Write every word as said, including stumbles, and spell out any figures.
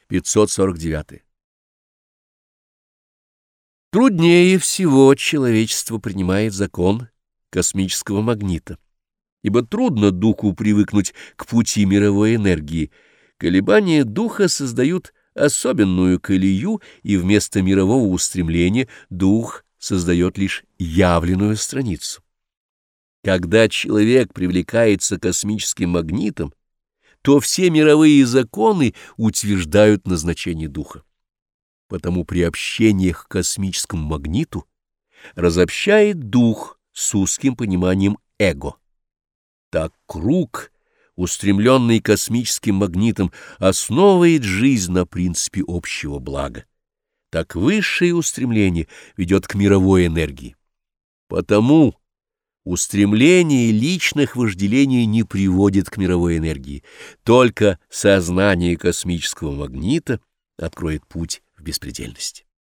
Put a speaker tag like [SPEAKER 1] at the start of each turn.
[SPEAKER 1] пятьсот сорок девять. Труднее всего человечество принимает закон космического магнита, ибо трудно духу привыкнуть к пути мировой энергии. Колебания духа создают особенную колею, и вместо мирового устремления дух создает лишь явленную страницу. Когда человек привлекается космическим магнитом, то все мировые законы утверждают назначение духа. Потому при общении к космическому магниту разобщает дух с узким пониманием эго. Так круг, устремленный космическим магнитом, основывает жизнь на принципе общего блага. Так высшее устремление ведет к мировой энергии. Потому устремление личных вожделений не приводит к мировой энергии, только сознание космического магнита откроет путь в беспредельность.